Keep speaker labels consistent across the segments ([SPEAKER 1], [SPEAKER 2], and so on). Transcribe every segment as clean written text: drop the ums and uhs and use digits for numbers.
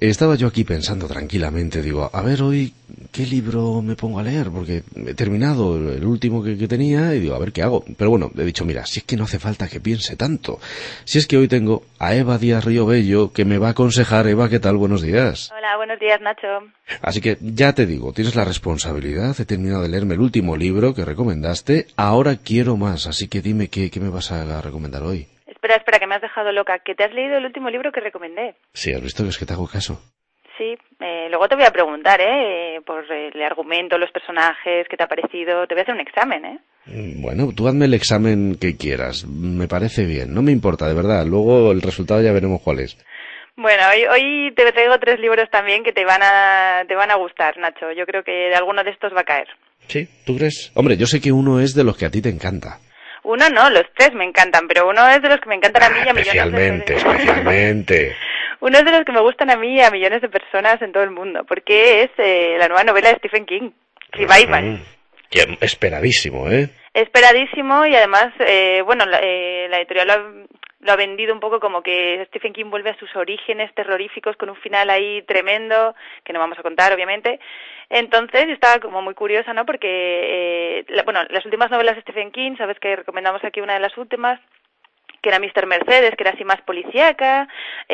[SPEAKER 1] estaba yo aquí pensando tranquilamente, digo, a ver hoy qué libro me pongo a leer, porque he terminado el último que tenía y digo, a ver qué hago. Pero bueno, he dicho, mira, si es que no hace falta que piense tanto. Si es que hoy tengo a Eva Díaz Río Bello, que me va a aconsejar. Eva, ¿qué tal? Buenos días.
[SPEAKER 2] Hola, buenos días, Nacho.
[SPEAKER 1] Así que ya te digo, tienes la responsabilidad. He terminado de leerme el último libro que recomendaste. Ahora quiero más, así que dime qué me vas a recomendar hoy.
[SPEAKER 2] Espera, que me has dejado loca. ¿Que te has leído el último libro que recomendé?
[SPEAKER 1] Sí, has visto que es que te hago caso.
[SPEAKER 2] Sí, luego te voy a preguntar, por el argumento, los personajes, qué te ha parecido. Te voy a hacer un examen,
[SPEAKER 1] Bueno, tú hazme el examen que quieras. Me parece bien, no me importa, de verdad. Luego el resultado ya veremos cuál es.
[SPEAKER 2] Bueno, hoy te traigo 3 libros también que te van a gustar, Nacho. Yo creo que de alguno de estos va a caer.
[SPEAKER 1] ¿Sí? ¿Tú crees? Hombre, yo sé que uno es de los que a ti te encanta.
[SPEAKER 2] Uno no, los 3 me encantan, pero uno es de los que me encantan a mí y a millones de personas.
[SPEAKER 1] Especialmente.
[SPEAKER 2] Uno es de los que me gustan a mí y a millones de personas en todo el mundo, porque es la nueva novela de Stephen King, Revival.
[SPEAKER 1] Esperadísimo, ¿eh?
[SPEAKER 2] Esperadísimo y además, la editorial lo ha vendido un poco como que Stephen King vuelve a sus orígenes terroríficos con un final ahí tremendo, que no vamos a contar, obviamente. Entonces, estaba como muy curiosa, ¿no? Porque, las últimas novelas de Stephen King, sabes que recomendamos aquí una de las últimas, que era Mr. Mercedes, que era así más policíaca.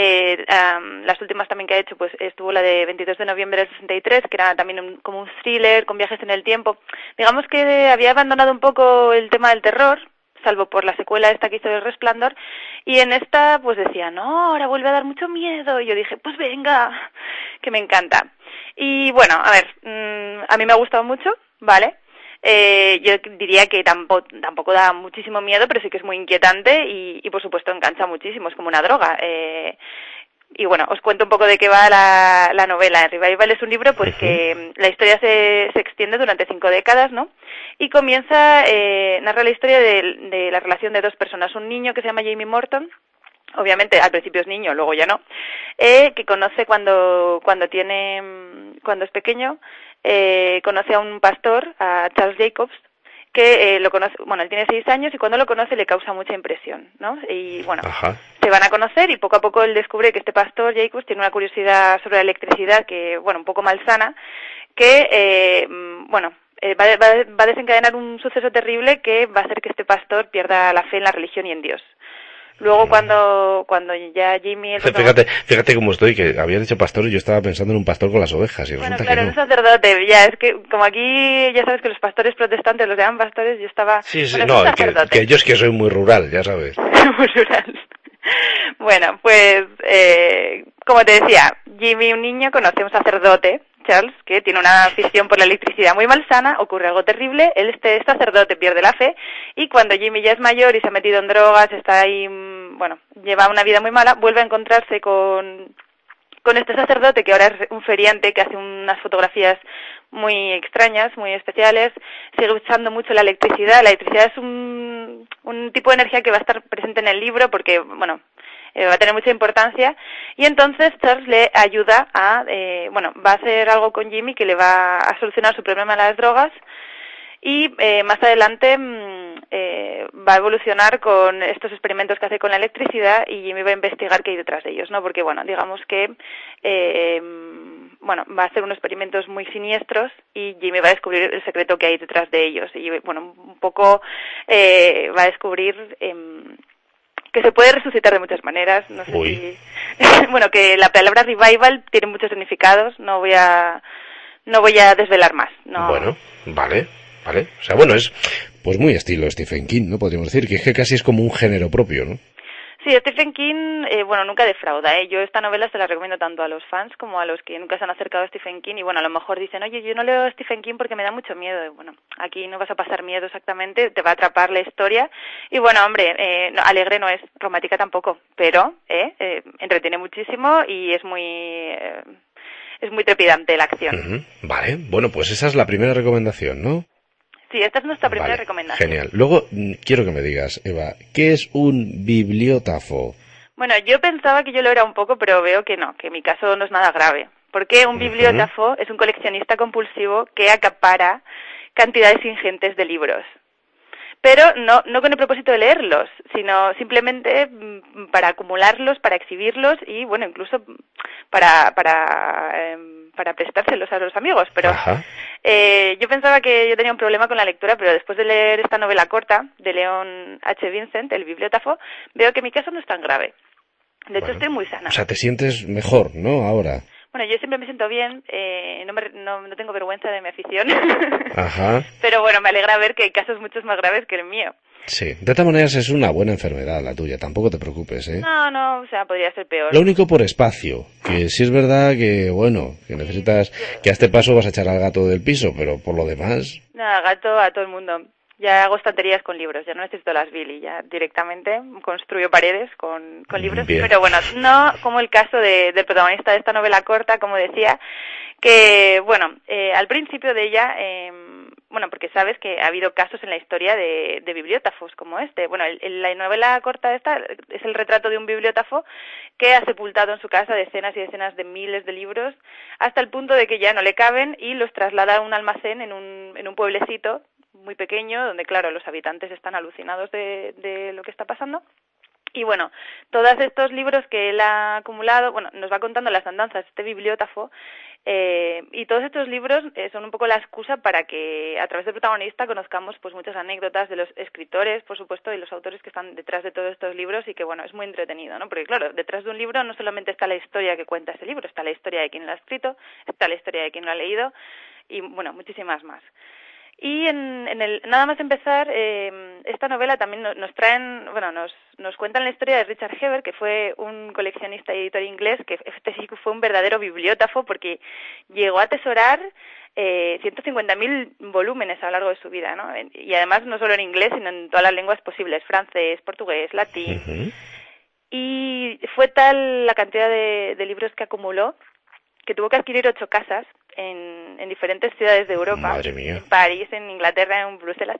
[SPEAKER 2] Las últimas también que ha hecho, pues estuvo la de 22 de noviembre del 63, que era también como un thriller con viajes en el tiempo. Digamos que había abandonado un poco el tema del terror, salvo por la secuela esta que hizo El Resplandor, y en esta pues decía, no, ahora vuelve a dar mucho miedo, y yo dije, pues venga, que me encanta. Y bueno, a ver, a mí me ha gustado mucho, ¿vale? Yo diría que tampoco da muchísimo miedo, pero sí que es muy inquietante y por supuesto engancha muchísimo, es como una droga. Y bueno, os cuento un poco de qué va la novela. Revival es un libro pues que la historia se extiende durante 5 décadas, ¿no? Y comienza, narra la historia de la relación de 2 personas. Un niño que se llama Jamie Morton, obviamente al principio es niño, luego ya no, que conoce cuando es pequeño, conoce a un pastor, a Charles Jacobs, que lo conoce, bueno, él tiene 6 años y cuando lo conoce le causa mucha impresión, ¿no? Y bueno, se van a conocer y poco a poco él descubre que este pastor Jacobs tiene una curiosidad sobre la electricidad que, bueno, un poco malsana, que, va a desencadenar un suceso terrible que va a hacer que este pastor pierda la fe en la religión y en Dios. Luego cuando ya Jimmy...
[SPEAKER 1] Fíjate cómo estoy, que había dicho pastor y yo estaba pensando en un pastor con las ovejas y
[SPEAKER 2] bueno,
[SPEAKER 1] resulta
[SPEAKER 2] claro,
[SPEAKER 1] que no.
[SPEAKER 2] Un sacerdote, ya, es que como aquí ya sabes que los pastores protestantes los llaman pastores, yo estaba...
[SPEAKER 1] Sí, no, que yo es que soy muy rural, ya sabes.
[SPEAKER 2] Muy rural. Bueno, pues, como te decía, Jimmy, un niño, conoce a un sacerdote, Charles, que tiene una afición por la electricidad muy malsana, ocurre algo terrible, este sacerdote pierde la fe, y cuando Jimmy ya es mayor y se ha metido en drogas, está ahí, lleva una vida muy mala, vuelve a encontrarse con este sacerdote, que ahora es un feriante, que hace unas fotografías muy extrañas, muy especiales, sigue usando mucho la electricidad. La electricidad es un tipo de energía que va a estar presente en el libro porque, va a tener mucha importancia, y entonces Charles le ayuda va a hacer algo con Jimmy que le va a solucionar su problema de las drogas, y más adelante va a evolucionar con estos experimentos que hace con la electricidad y Jimmy va a investigar qué hay detrás de ellos, ¿no? Porque, digamos que va a hacer unos experimentos muy siniestros y Jimmy va a descubrir el secreto que hay detrás de ellos y, un poco va a descubrir que se puede resucitar de muchas maneras, no sé si... que la palabra revival tiene muchos significados, no voy a desvelar más. No.
[SPEAKER 1] Bueno, vale. O sea, es pues muy estilo Stephen King, ¿no? Podríamos decir que es que casi es como un género propio, ¿no?
[SPEAKER 2] Sí, Stephen King, nunca defrauda, Yo esta novela se la recomiendo tanto a los fans como a los que nunca se han acercado a Stephen King y, a lo mejor dicen, oye, yo no leo a Stephen King porque me da mucho miedo. Aquí no vas a pasar miedo exactamente, te va a atrapar la historia y, alegre no es, romántica tampoco, pero entretiene muchísimo y es muy trepidante la acción.
[SPEAKER 1] Vale, bueno, pues esa es la primera recomendación, ¿no?
[SPEAKER 2] Sí, esta es nuestra primera recomendación.
[SPEAKER 1] Genial. Luego, quiero que me digas, Eva, ¿qué es un bibliógrafo?
[SPEAKER 2] Bueno, yo pensaba que yo lo era un poco, pero veo que no, que mi caso no es nada grave. Porque un bibliógrafo es un coleccionista compulsivo que acapara cantidades ingentes de libros. pero no con el propósito de leerlos, sino simplemente para acumularlos, para exhibirlos y, bueno, incluso para prestárselos a los amigos. Pero yo pensaba que yo tenía un problema con la lectura, pero después de leer esta novela corta de Leon H. Vincent, El bibliógrafo, veo que mi caso no es tan grave. De hecho, estoy muy sana.
[SPEAKER 1] O sea, te sientes mejor, ¿no? Ahora.
[SPEAKER 2] Bueno, yo siempre me siento bien, no tengo vergüenza de mi afición.
[SPEAKER 1] Ajá.
[SPEAKER 2] Pero bueno, me alegra ver que hay casos muchos más graves que el mío.
[SPEAKER 1] Sí, de todas maneras es una buena enfermedad la tuya, tampoco te preocupes, ¿eh?
[SPEAKER 2] No, o sea, podría ser peor.
[SPEAKER 1] Lo único por espacio, que sí es verdad que, bueno, que necesitas, que a este paso vas a echar al gato del piso, pero por lo demás...
[SPEAKER 2] No, gato a todo el mundo. Ya hago estanterías con libros, ya no necesito las Billy, ya directamente construyo paredes con libros.
[SPEAKER 1] Bien.
[SPEAKER 2] Pero bueno, no como el caso del protagonista de esta novela corta, como decía, que, bueno, al principio de ella, bueno, porque sabes que ha habido casos en la historia de bibliógrafos como este. Bueno, la novela corta esta es el retrato de un bibliógrafo que ha sepultado en su casa decenas y decenas de miles de libros hasta el punto de que ya no le caben y los traslada a un almacén en un pueblecito muy pequeño, donde, claro, los habitantes están alucinados de lo que está pasando. Y bueno, todos estos libros que él ha acumulado, bueno, nos va contando las andanzas este bibliógrafo, y todos estos libros son un poco la excusa para que a través del protagonista conozcamos pues muchas anécdotas de los escritores, por supuesto, y los autores que están detrás de todos estos libros, y que, bueno, es muy entretenido, ¿no? Porque, claro, detrás de un libro no solamente está la historia que cuenta ese libro, está la historia de quien lo ha escrito, está la historia de quien lo ha leído, y, bueno, muchísimas más. Y nada más empezar, esta novela también nos cuentan la historia de Richard Hebert, que fue un coleccionista y editor inglés, que este sí fue un verdadero bibliógrafo, porque llegó a atesorar 150.000 volúmenes a lo largo de su vida, ¿no? Y además no solo en inglés, sino en todas las lenguas posibles, francés, portugués, latín.
[SPEAKER 1] Uh-huh.
[SPEAKER 2] Y fue tal la cantidad de libros que acumuló que tuvo que adquirir 8 casas en diferentes ciudades de Europa.
[SPEAKER 1] Madre mía.
[SPEAKER 2] En París, en Inglaterra, en Bruselas,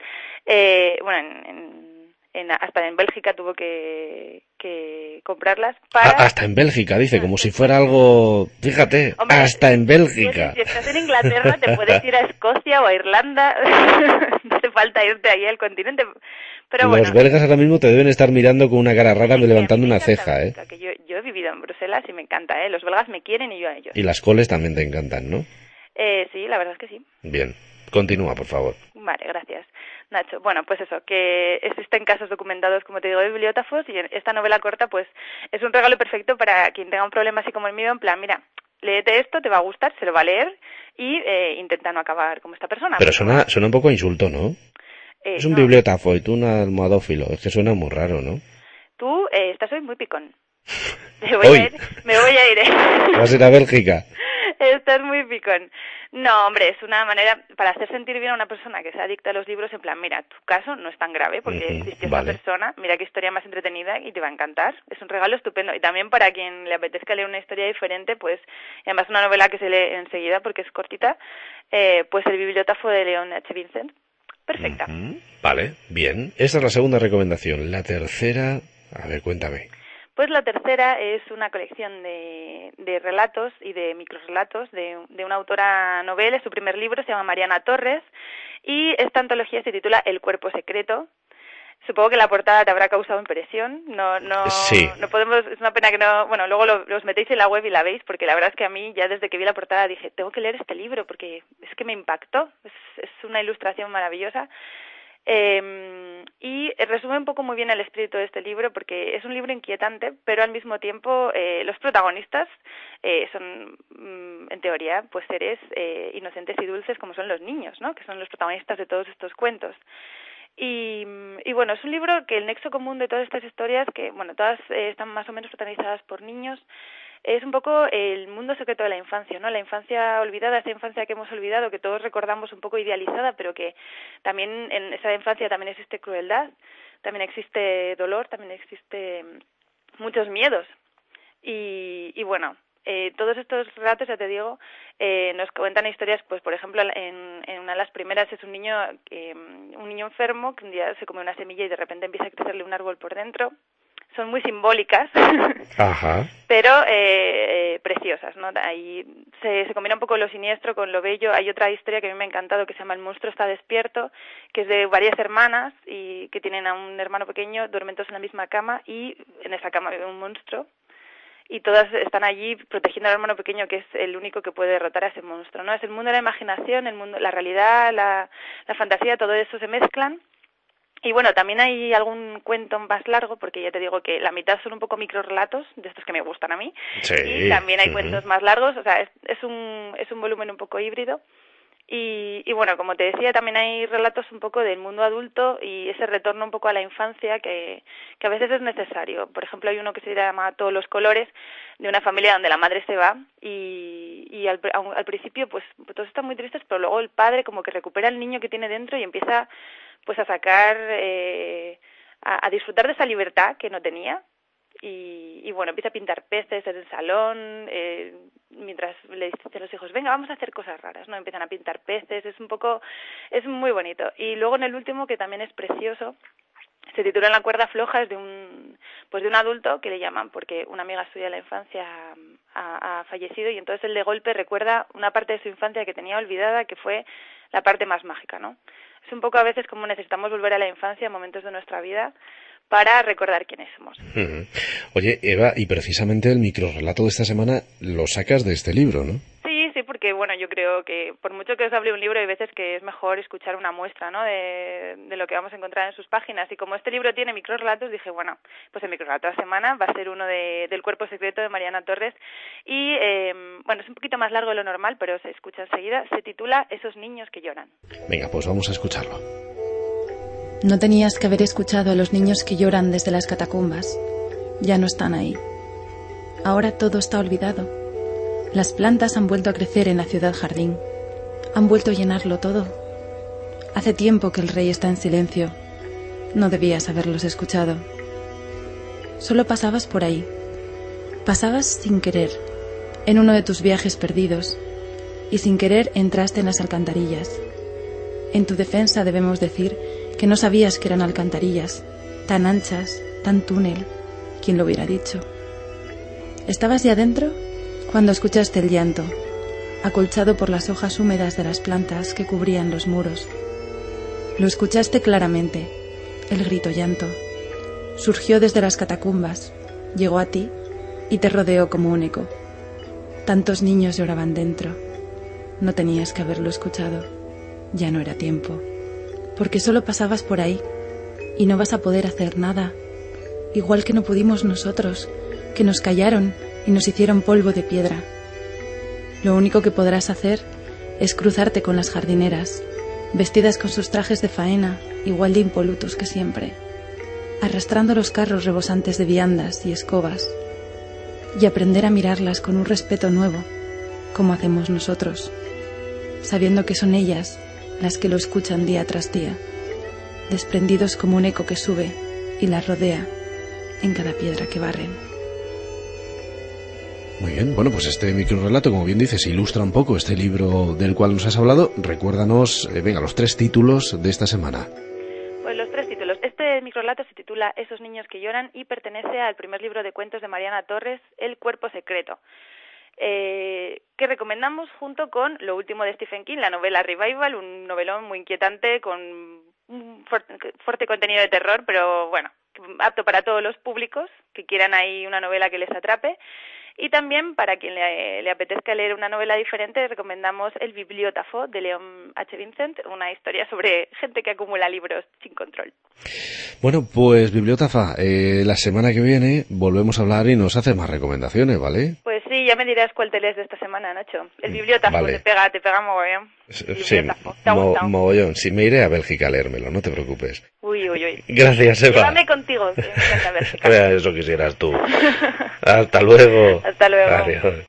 [SPEAKER 2] hasta en Bélgica tuvo que comprarlas para...
[SPEAKER 1] Hasta en Bélgica, dice, como si fuera algo... Fíjate, hombre, hasta en Bélgica.
[SPEAKER 2] Si estás en Inglaterra te puedes ir a Escocia o a Irlanda, no hace falta irte ahí al continente. Pero
[SPEAKER 1] los
[SPEAKER 2] bueno,
[SPEAKER 1] belgas ahora mismo te deben estar mirando con una cara rara, levantando una ceja, ¿eh?
[SPEAKER 2] Que yo he vivido en Bruselas y me encanta, ¿eh? Los belgas me quieren y yo a ellos.
[SPEAKER 1] Y las coles también te encantan, ¿no?
[SPEAKER 2] Sí, la verdad es que sí.
[SPEAKER 1] Bien, continúa, por favor.
[SPEAKER 2] Vale, gracias, Nacho. Bueno, pues eso, que existen casos documentados, como te digo, de bibliógrafos, y esta novela corta, pues, es un regalo perfecto para quien tenga un problema así como el mío, en plan, mira, léete esto, te va a gustar, se lo va a leer, y intenta no acabar como esta persona.
[SPEAKER 1] Pero suena un poco a insulto, ¿no? Es un bibliógrafo y tú un almohadófilo, es que suena muy raro, ¿no?
[SPEAKER 2] Tú estás hoy muy picón. Me voy a ir.
[SPEAKER 1] ¿Vas a ir a Bélgica?
[SPEAKER 2] Estás muy picón. No, hombre, es una manera para hacer sentir bien a una persona que se adicta a los libros, en plan, mira, tu caso no es tan grave porque existió esta persona, mira qué historia más entretenida y te va a encantar. Es un regalo estupendo. Y también para quien le apetezca leer una historia diferente, pues, y además una novela que se lee enseguida porque es cortita, pues El bibliógrafo de Leon H. Vincent. Perfecta.
[SPEAKER 1] Vale, bien. Esa es la segunda recomendación. La tercera, a ver, cuéntame.
[SPEAKER 2] Pues la tercera es una colección de relatos y de microrelatos de una autora novel. Es su primer libro, se llama Mariana Torres, y esta antología se titula El cuerpo secreto. Supongo que la portada te habrá causado impresión.
[SPEAKER 1] Sí.
[SPEAKER 2] No podemos, es una pena que no, bueno, luego los metéis en la web y la veis, porque la verdad es que a mí ya desde que vi la portada dije, tengo que leer este libro porque es que me impactó. Es una ilustración maravillosa. Y resume un poco muy bien el espíritu de este libro, porque es un libro inquietante, pero al mismo tiempo los protagonistas son, en teoría, pues seres inocentes y dulces como son los niños, ¿no? Que son los protagonistas de todos estos cuentos. Y bueno, es un libro que el nexo común de todas estas historias, que bueno, todas están más o menos protagonizadas por niños, es un poco el mundo secreto de la infancia, ¿no? La infancia olvidada, esa infancia que hemos olvidado, que todos recordamos un poco idealizada, pero que también en esa infancia también existe crueldad, también existe dolor, también existe muchos miedos. Y bueno, todos estos relatos, ya te digo, nos cuentan historias, pues por ejemplo, en una de las primeras es un niño enfermo que un día se come una semilla y de repente empieza a crecerle un árbol por dentro. son muy simbólicas,
[SPEAKER 1] Ajá.
[SPEAKER 2] pero preciosas, ¿no? Ahí se combina un poco lo siniestro con lo bello. Hay otra historia que a mí me ha encantado que se llama El monstruo está despierto, que es de varias hermanas y que tienen a un hermano pequeño, duermen todos en la misma cama y en esa cama vive un monstruo y todas están allí protegiendo al hermano pequeño, que es el único que puede derrotar a ese monstruo, ¿no? Es el mundo de la imaginación, el mundo, la realidad, la fantasía, todo eso se mezclan. Y bueno, también hay algún cuento más largo, porque ya te digo que la mitad son un poco microrelatos, de estos que me gustan a mí,
[SPEAKER 1] Sí.
[SPEAKER 2] y también hay cuentos más largos, o sea, es un volumen un poco híbrido. Y bueno, como te decía, también hay relatos un poco del mundo adulto y ese retorno un poco a la infancia que a veces es necesario. Por ejemplo, hay uno que se llama Todos los colores, de una familia donde la madre se va y al principio pues todos están muy tristes, pero luego el padre como que recupera el niño que tiene dentro y empieza pues a sacar, a disfrutar de esa libertad que no tenía. Y bueno, empieza a pintar peces en el salón, mientras le dicen a los hijos, venga, vamos a hacer cosas raras, ¿no? Empiezan a pintar peces, es muy bonito. Y luego en el último, que también es precioso, se titula En la cuerda floja, es de un adulto que le llaman porque una amiga suya de la infancia ha fallecido y entonces él de golpe recuerda una parte de su infancia que tenía olvidada, que fue la parte más mágica, ¿no? Es un poco a veces como necesitamos volver a la infancia en momentos de nuestra vida para recordar quiénes somos.
[SPEAKER 1] Uh-huh. Oye, Eva, y precisamente el microrrelato de esta semana lo sacas de este libro, ¿no?
[SPEAKER 2] Sí, porque bueno, yo creo que por mucho que os hable un libro, hay veces que es mejor escuchar una muestra, ¿no? De lo que vamos a encontrar en sus páginas. Y como este libro tiene microrrelatos, dije, bueno, pues el microrrelato de la semana va a ser uno del Cuerpo secreto de Mariana Torres. Y bueno, es un poquito más largo de lo normal, pero se escucha enseguida. Se titula Esos niños que lloran.
[SPEAKER 1] Venga, pues vamos a escucharlo.
[SPEAKER 3] No tenías que haber escuchado a los niños que lloran desde las catacumbas. Ya no están ahí. Ahora todo está olvidado. Las plantas han vuelto a crecer en la ciudad jardín. Han vuelto a llenarlo todo. Hace tiempo que el rey está en silencio. No debías haberlos escuchado. Solo pasabas por ahí. Pasabas sin querer, en uno de tus viajes perdidos, y sin querer entraste en las alcantarillas. En tu defensa debemos decir que no sabías que eran alcantarillas, tan anchas, tan túnel, ¿quién lo hubiera dicho? ¿Estabas ya dentro? Cuando escuchaste el llanto, acolchado por las hojas húmedas de las plantas que cubrían los muros. Lo escuchaste claramente, el grito llanto. Surgió desde las catacumbas, llegó a ti y te rodeó como un eco. Tantos niños lloraban dentro. No tenías que haberlo escuchado. Ya no era tiempo. Porque solo pasabas por ahí y no vas a poder hacer nada. Igual que no pudimos nosotros, que nos callaron y nos hicieron polvo de piedra. Lo único que podrás hacer es cruzarte con las jardineras, vestidas con sus trajes de faena, igual de impolutos que siempre, arrastrando los carros rebosantes de viandas y escobas, y aprender a mirarlas con un respeto nuevo, como hacemos nosotros, sabiendo que son ellas las que lo escuchan día tras día, desprendidos como un eco que sube y las rodea en cada piedra que barren.
[SPEAKER 1] Muy bien, bueno, pues este microrrelato, como bien dices, ilustra un poco este libro del cual nos has hablado. Recuérdanos, venga, los 3 títulos de esta semana.
[SPEAKER 2] Pues los 3 títulos. Este microrrelato se titula Esos niños que lloran y pertenece al primer libro de cuentos de Mariana Torres, El Cuerpo secreto, que recomendamos junto con lo último de Stephen King, la novela Revival, un novelón muy inquietante con un fuerte contenido de terror, pero bueno, apto para todos los públicos que quieran ahí una novela que les atrape. Y también, para quien le apetezca leer una novela diferente, recomendamos El Bibliótafo, de Leon H. Vincent, una historia sobre gente que acumula libros sin control.
[SPEAKER 1] Bueno, pues Bibliótafa, la semana que viene volvemos a hablar y nos haces más recomendaciones, ¿vale?
[SPEAKER 2] Pues sí, ya me dirás cuál te lees de esta semana, Nacho. El Bibliótafo, vale. te pega mogollón.
[SPEAKER 1] Sí, mogollón. Sí, me iré a Bélgica a leérmelo, no te preocupes.
[SPEAKER 2] Uy.
[SPEAKER 1] Gracias, Eva.
[SPEAKER 2] Llévame contigo, que me encanta Bélgica.
[SPEAKER 1] Eso quisieras tú. Hasta luego.
[SPEAKER 2] Hasta luego.
[SPEAKER 1] Adiós.